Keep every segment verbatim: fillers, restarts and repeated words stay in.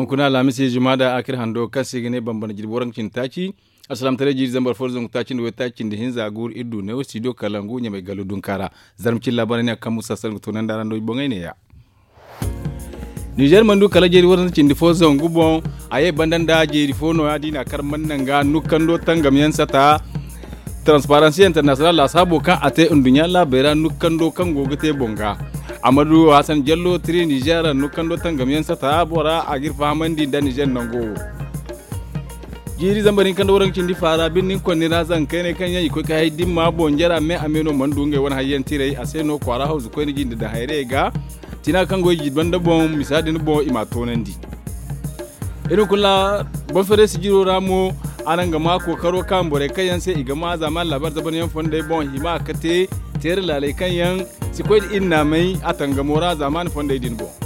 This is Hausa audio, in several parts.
hunkuna lamisi jumada akir hando kasi gane bamban jirboran cintaci assalam tare jiri zambar forzon tacin da tacin da hinza gur iddu ne studio kalangu nya mai galudun kara zarmcin labarin ya kan musa sal tunan daran do bongai ne ya Niger mandu kala jeri waran cin di forzon gubon aye bandan da jeri fono ya dina karman nan ga nukando tangam yan sata Transparency International la sabo kan ate undunya la bera nukando kan gogete bonga Amadu Hassan Jallo tri Niger nukando tangam yan sata bora agir famandi da Niger nango jiri zambarin kan wurin cin di fara binnin konni na zan kai ne kan yayi ko kai dimma bonjara me ameno mandunge wani hayyan tire aseno kwara hausu ko ni jindi da haire ga tina kan goyi banda bon misadi ni bon imato nandi irin kula bon fere si jiro ramo anan ga mako karo kan bore kayan sai igama zaman labar zaban yan fonda bon hima kate tere lalai kan yan si ko inna mai atanga mora zaman fonda din bon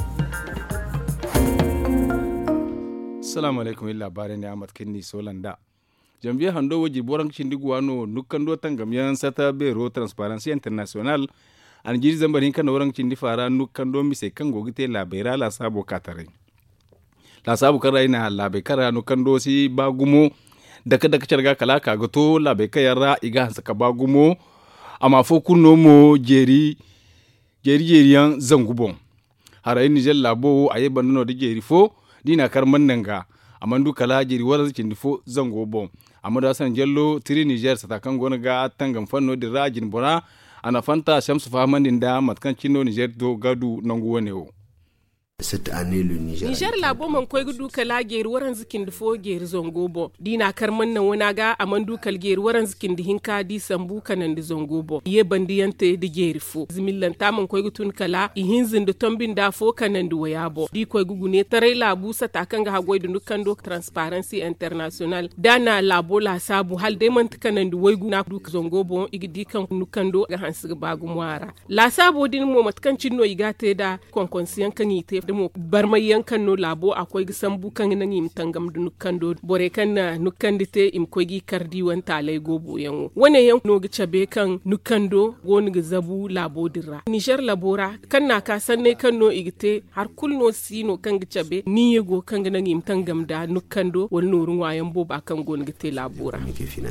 assalamu alaikum illa bare ne amat kinni solanda jambiya hando waji boran cindigwano nukando tangamiyan sata bero Transparency International an jiri zambarin kan wurin cindi fara nukando mise kan gogite labera la sabo katare la sabo karai na labe kara nukando si bagumo daka daka charga kala ka goto labe kayara iga hansa ka bagumo ama foku nomo jeri jeri jeriyan zangubon harai Niger labo aye banno de jeri fo dina karman nanga amandu kala jeri waran cindi fo zangobon amada san jello tiri Niger sata kan gona ga tangam fanno de rajin bora ana fanta shamsu fahamandin da matkan cino Niger do gadu nangu wane o cette année le Niger Niger labo man koy gudu kala ger waran zikin da fo ger zongobo dina karman nan wana ga amandu kal ger waran zikin da hinka di sambu kanan da zongobo ye bandiyante da ger fo zimillan ta man koy gutun kala i hinzin da tombin da fo kanan da wayabo di koy gugu ne tarai labu sata kan ga hagoy da nukan do Transparency International dana labo la sabu hal dai man kanan da waygu na du zongobo igidi kan nukan do ga hansu bagu mwara la sabo din mo matkan cinno igate da konkonsiyan kan yite da mo barmai yankan no labo akwai gisan bukan nan im tangam da nukan do bore kan na nukan dite im kogi kardi wan talai gobo yanwo wane yan no gi chabe kan nukan do woni gi zabu labo dira Niger labora kan na ka sanne kan no igite har kulno sino kan gi chabe ni yego kan nan im tangam da nukan do wal nurun wayan bo ba kan gon gite labora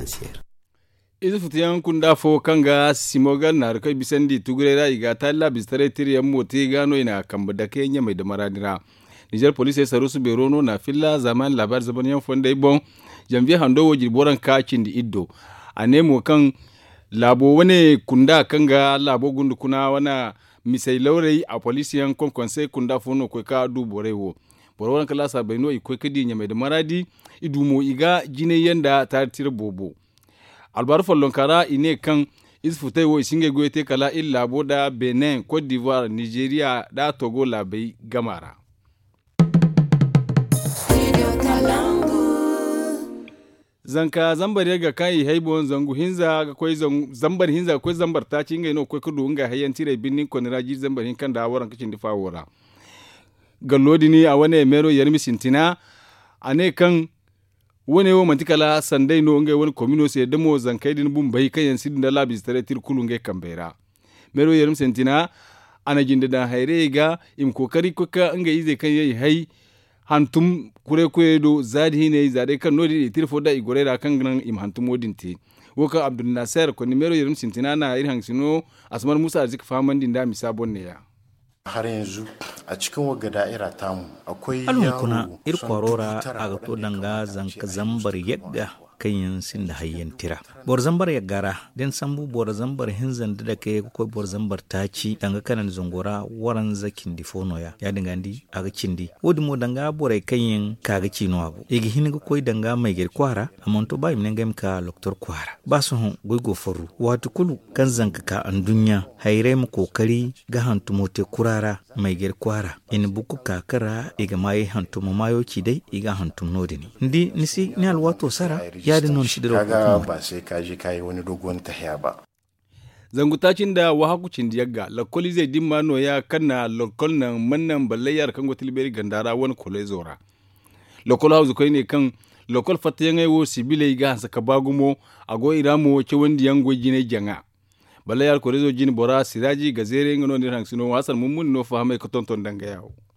izu futiyan kunda fo kanga simogal na rukai bisandi tugurera iga talla bistare tiriyan moti gano ina kamba da kenya mai da maradira Niger police saru su berono na filla zaman labar zaman yan fonda ibon jambi hando wajir boran kacin di iddo anemo kan labo wane kunda kanga labo gundu kuna wana misai laurei a polisiyan kon konse kunda fono ko ka du borewo boron kala sa baino iko kadi nya mai da maradi idumo iga jine yanda ta tir bobo albar follon kara ine kan isfutai wo singe goyete kala illa boda Benin, Cote d'Ivoire, Nigeria da Togo labai gamara zanka zambar ga kai haibon zangu hinza ga koi zambar hinza koi zambar ta cinga ino koi kudu nga hayan tire binnin konira ji zambar hin kan da waran kicin difa wora gallodi ni a wane mero yarmi sintina ane kan wone wo mantikala sandai no ngai woni komino se demo zankai din bum bai kayan sidin da labis tare tir kulunge kambera mero yerum sentina ana jinde da haire ga im kokari ko ka ngai ize kan yayi hai hantum kure kure do zadi hine zade kan nodi tir foda igorera kan nan im hantum wodinti woka Abdul Nasser ko mero yerum sentina na ir hangsino asmar Musa azik famandin da misabon ne ya har yanzu a cikin waga da'ira tamu akwai yaro kuna ir kwarora a ga to danga zanka zambar yadda kayan sin da hayyan tira bor zambar ya gara den sambu bor zambar hinzan da kai ko bor zambar taci danga kanan zongora waran zakin difono ya ya dinga ndi aga cindi wodi mo danga bore kayan kaga cino abu igi hinga koy danga mai gir kwara amonto bay min ngam ka doktor kwara baso hon goygo foru watu kulu kan zanka ka an dunya hayre mu kokari ga hantumo te kurara mai gir kwara in buku kakara iga mai hantumo mayo ci dai iga hantum nodini ndi nisi ni alwato sara ya da non shi da kaga ba sai ka je kai wani dogon tahiya ba zangutacin da wahakucin diyagga lakoli zai dimma no ya kanna lokol nan mannan ballayar kan gotilberi gandara wani kole zora lokol hauzu kai ne kan lokol fatayen aiwo sibile ga hansa ka bagumo ago iramo ce wandi yango jine janga ballayar kole zo jini bora siraji gazere ngano ni hangsino wasan mummun no fahame ko tonton danga yawo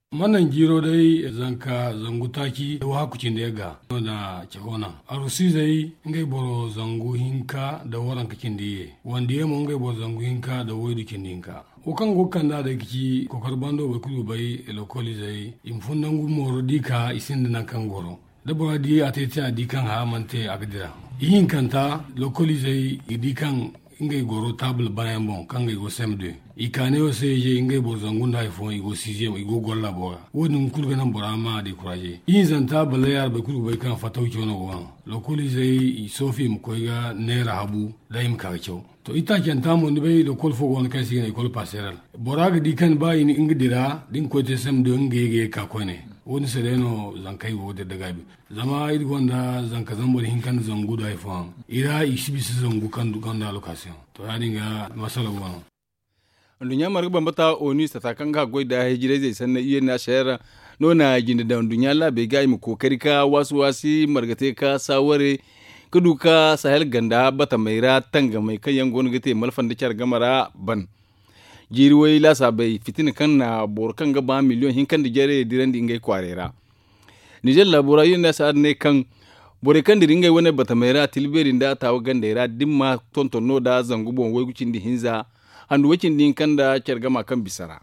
manan giro dai zanka zangu taki da hakucin da yaga da kehona arusi zai ngai boro zangu hinka da waran kakin diye wanda yemo ngai boro zangu hinka da woidu kindinka ukan gokan da da kici kokar bando ba kudu bai lokoli zai imfundan gu moro dika isin nan kan goro da bora di atete dikan ha mante agdira yin kanta lokoli zai dikan ngai goro table bayan bon kan ngai go semde ikane o seje ngai bo zangunda ifon igo sixième igo golla bo wodin kulga nan borama de courage yin zanta balayar ba kulu bai kan fataw kyono go lokoli zai sofi mu koiga nera habu daim ka kyo to ita kenta mo ni bai do kol fo gon kan sigine kol passerel boraga di kan bayi ni ingdira din ko te semde ngege ka kone woni sereno zankai wo de daga bi zama iri gonda zanka zambori hinkan zangu da ifon ira isibi zangu kan ganda location to ya dinga masala wano dunya marga bambata oni sata kanga goida hijire zai sanna iya na shayara nona jinda da dunya la be gai mu kokari ka wasu wasi margate ka saware kuduka sahel ganda bata maira tanga mai kayan gonu gate malfan da kyar gamara ban jiriwai lasa bai fitin kan na borkan gaba miliyon hinkan da jere diran dingai kwarera Niger labora yin da sa'ad ne kan bore kan diringai wani bata maira tilberin da tawo gandera dimma tontonno da zangubon wai gucin di hinza handu wakin din kan da kyargama kan bisara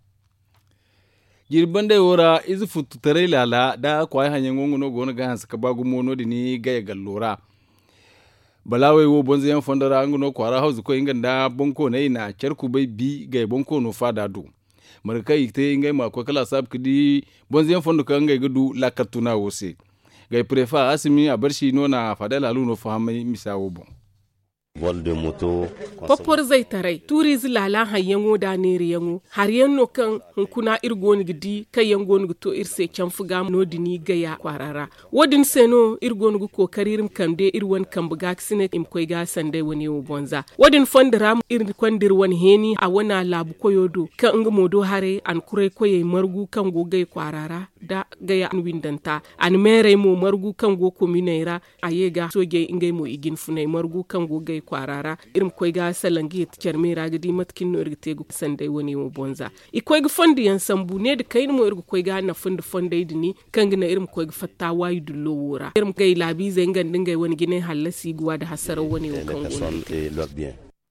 jirban da yora izu futu tare lala da kwai hanyen gongono gona ga hansa ka bagu mono dini gaya gallora balawai wo bonze yan fondara anguno kwara hausu ko inganda bonko ne na charku bai bi ga bonko no fada do markai te ingai ma ko kala sab kidi bonze yan fondo kan ngai gudu la katuna wose ga prefa asimi a barshi no na fadala lu no fahamai misawo bon vol de moto popor zai tarai turi zilala hayyango da neri yango har yanno kan hunkuna irgoni gidi kai yango to irse can fuga no dini gaya kwarara wodin seno irgoni gu kokaririm kande irwan kan buga sine im koy ga sande woni wo bonza wodin fondira ir kondir won heni a wana labu koyodo kan nga modo hare an kurai koye margu kan go gay kwarara da gaya an windanta an mere mo margu kan go kominera ayega soge ingay mo igin funai margu kan go gay kwarara irim koy ga salangi tcerme ragdi matkin no irgite gu sande woni wo bonza i koy gu fondi yan sambu ne de kayn mo irgu koy ga na fondi fonde dini kangina irim koy gu fatta wayu dullo wora irim gay labi ze ngandin gay woni gine halasi guwa da hasara woni wo kango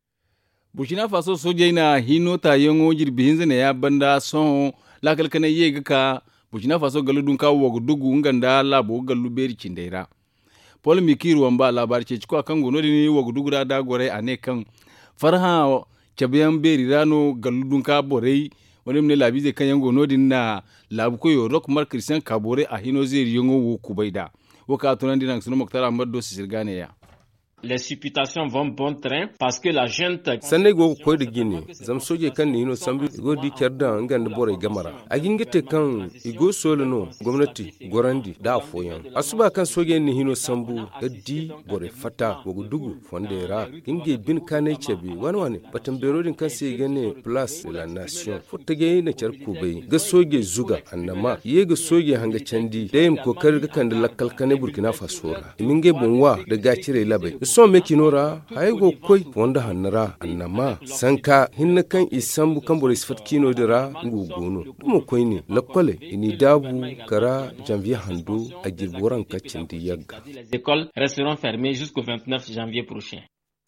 Burkina Faso soje na hino ta yango jirbi hinze ne ya banda son lakal kana yega ka Burkina Faso galudun ka wogu dugu nganda labo galu beri cindeira Paul Mikiru wamba labar ce cikwa kan gono dini wogu dugu da da gore ane kan farha cabiyan beri rano galudun ka borei wani mne labi zai kan yango nodin na labu koyo rock mar Christian Kabore a hino zai yango wo kubaida waka tunan dinan sunu Mokhtar Ahmad do sirgane ya Les supputations vont bon train parce que la gente sanne go ko de gini zam soje kan ni no sambi go di kerda ngande bore gamara agingete kan igo solono gwamnati gorandi da foyan asuba kan soje ni hino sambu gaddi bore fata go dugu fondera inge bin kane chebe wan wan batan berodin kan se gane place la nation fotage na charku bai ga soje zuga annama ye ga soje hanga candi dayim ko kar kan da lakkal kane Burkina Faso minge bonwa da gacire labai so me kinora haygo koy wanda hannara annama sanka hinna kan isambu kan boris fat kino dira ngugono mo koy ni lakkole ini dabu kara janvier hando a girboran kacin di yagga les écoles resteront fermées jusqu'au vingt-neuf janvier prochain.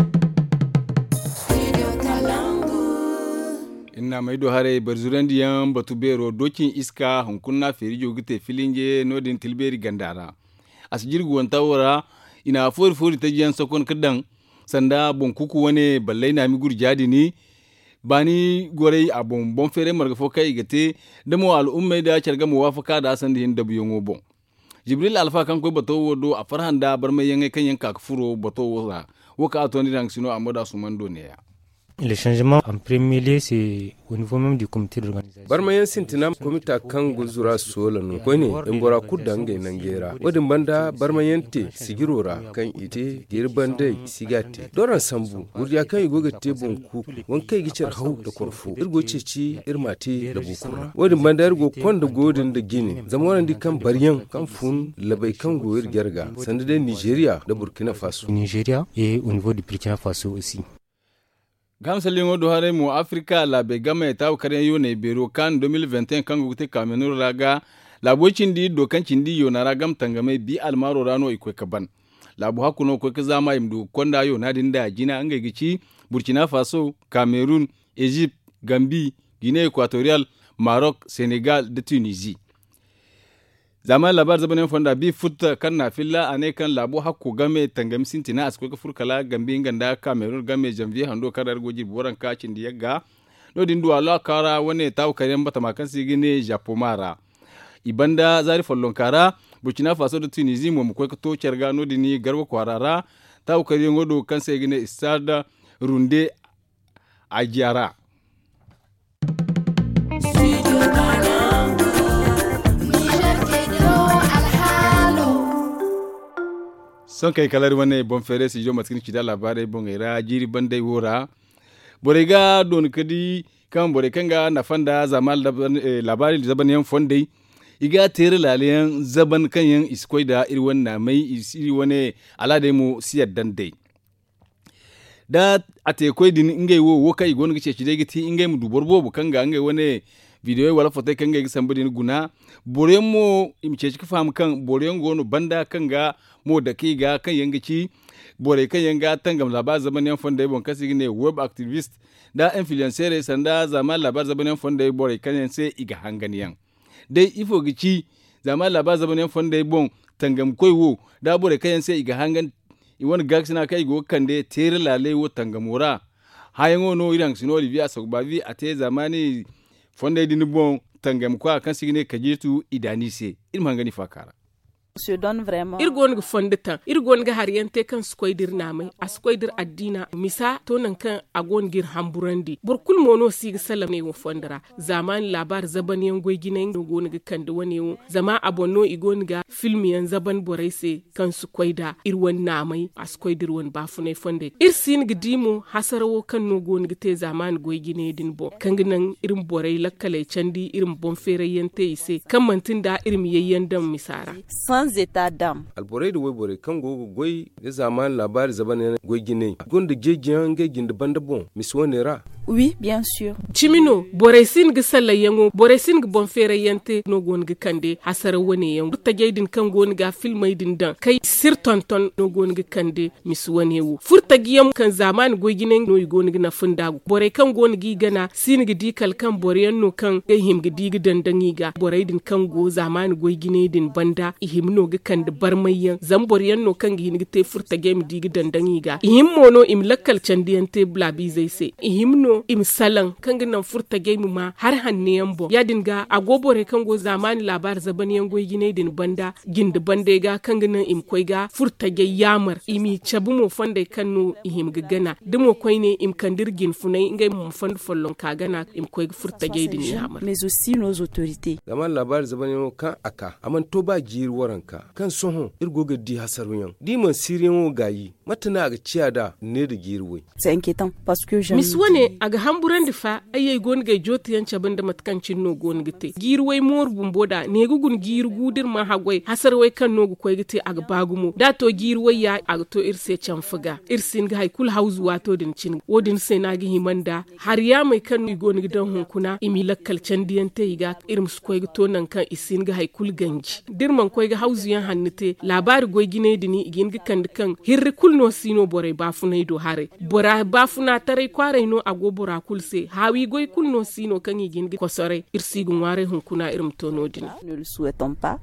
Inna maido hare barzurandi yan batu bero dokin iska hunkunna ferijo gite filinje nodin tilberi gandara asjirgu wantawara ina fori fori ta jiyan sokon kadan sanda bon kuku wane ballai na mi gurjadi ni bani gorei a bon bon fere marga foka igate damo al'umma da charga muwafaka da san din da biyon bon Jibril Alfa kan ko bato wodo a farhan da bar mai yangai kan yanka furo bato wosa woka atoni dan sino amoda sumando ne ya Le changement en premier lieu, c'est au niveau même du comité d'organisation. Barmayan sintina komita kan guzura sola no kone embora kudange nangera. Wadin banda barmayan te sigirora kan ite girbande sigate. Doran sambu gurya kan igoga te bonku wankai gicer hau da korfu. Irgo ceci irmate da bukura. Wadin banda irgo konda godin da gini. Zamanan di kan baryan kan fun labai kan goyir gerga. Sanda da Nigeria da Burkina Faso. Nigeria et au niveau du Burkina Faso aussi. gamsalin wodo hare mu Afrika la be game ta kare yo ne bero kan deux mille vingt et un kan gute Cameroun raga labocin di dokan cindi yo na ragam tangame bi almaro rano ikwe kaban labu hakuno ko zama imdu konda yo na dinda jina anga gici Burkina Faso, Cameroun, Egypte, Gambie, Guinée équatoriale, Maroc, Sénégal da Tunisie. Zaman labar zabanin fonda bi futta kan na filla ane kan labu hakko game tangam sintina asko ka furkala Gambie nganda Cameroun game janvier hando kadar goji boran kacin di yaga no dindu ala kara wane taw karen bata makan sigine Japomara. Ibanda zari follon kara Burkina Faso da Tunisie mo ko to cerga no dini garwa kwarara taw karen godo kan sigine Stade Runde Agiara. Son kai kalar wane bon fere si jo matkin kida labarai bon era jiri bandai wora borega don kadi kan bore kanga na fanda zamal labari zaban yan fondai iga tere laliyan zaban kan yan iskoi da iri wannan mai iri wane alade mu siyar dandai da ate koi din ingai wo wo kai gon gice chide giti ingai mu duborbo bu kanga ingai wane video wala foto kanga gi sambudi guna boremo imce ci fam kan boren gono banda kanga mo da kai ga kan yangici bore kan yanga tangam labar zaman yan fonda bon kasi ne web activist da influencer sanda zaman labar zaman yan fonda bore kan yan sai iga hanganiyan dai ifo gici zaman labar zaman yan fonda bon tangam koi wo da bore kan yan sai iga hangan iwan gaksina kai go kande tere lale wo tangamura hayango no iran sino olivia sogbavi ate zamani fonda din bon tangam kwa kan sigine kajitu idanise ilman gani fakara se donne vraiment irgon ga fondita irgon ga hariyante kan skoidir namai a skoidir addina misa to nan kan agon gir hamburandi burkul mono sig salam ne wo fondara zaman labar zaban yan goy ginen gon ga kan da wani wo zama abonno igon ga film yan zaban boraise kan skoida irwan namai a skoidir won bafune fonde irsin gidimo hasarawo kan no gon ga te zaman goy gine din bo kan ginan irin borai lakkale candi irin bon fere yante ise kan mantin da irin yayyan dan misara état d'âme. Alborai da webore kan gogo goy da zaman labari zaban goy gine. Gonda jejiyan ga ginda banda bon miswonera. Oui, bien sûr. Chimino, boresin ga salla yango, boresin ga bon fere yante no gon ga kande hasara wone yango. Ta gaidin kan gon ga filmai din dan. Kai sir tonton no gon ga kande miswane wu. Furta giyam kan zaman goy gine no gon ga na funda. Bore kan gon gi gana sin ga dikal kan bore no kan ga him ga diga dandangi ga. Bore din kan go zaman goy gine din banda ihim no ga kan da barmayan zambor yanno kan gi ni te furta game digi dandangi ga ihim mono im lakkal candiyan te blabi zai se ihim no im salan kan gi nan furta game ma har hanne yambo yadin ga agobore kan go zamani labar zaban yango gine din banda gindi bande ga kan gi nan im koi ga furta ge yamar imi chabu mo fonde kan no ihim ga gana dimo koi ne im kandir gin funai ngai mo fond follon ka gana im koi furta ge din yamar mais aussi nos autorités zaman labar zaban yango kan aka aman to ba jir waranka kan sohon irgoga di hasaruyan di man siriyan gayi matana ga ciyada ne da girwe c'est inquiétant parce que je mis wone aga hamburan da fa ayi gon ga jotiyan caban da matkancin no gon gite girwe mor bumboda ne gugun giru gudir ma hagwai hasarwai kan no koy gite aga bagumo da to girwe ya aga to irse can fuga irsin ga haikul hauzu wato din cin wodin sai na gi himanda har ya mai kan no gon gidan hunkuna imi lakkal candiyan te ga irin su koy to nan kan isin ga haikul ganji dirman koy ga hauzu yan hannite labari goy gine dini igin gi kan kan hirri kulno sino bore bafunai do hare bora bafuna tare kware no ago bora kulse hawi goy kulno sino kan igin gi kosore irsigun ware hun kuna irim tono dini ne le souhaitons pas.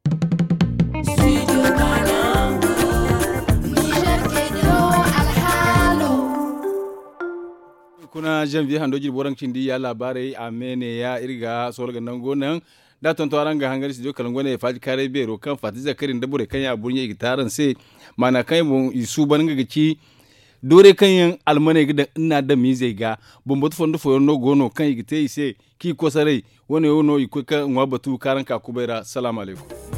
kuna janvier hando jir boran cindi ya labarai amene ya irga sorga nan gonan da tonto aranga hangar si jokalan gone ya faji kare bero kan fati zakarin da bure kan ya bunye gitaran sai mana kai mun isu ban ga gici dore kan yan almane ga ina da mi zai ga bombo to fondo foyo no gono kan igite ise ki ko sare wone wono iko kan wa batu karan ka kubaira assalamu alaikum.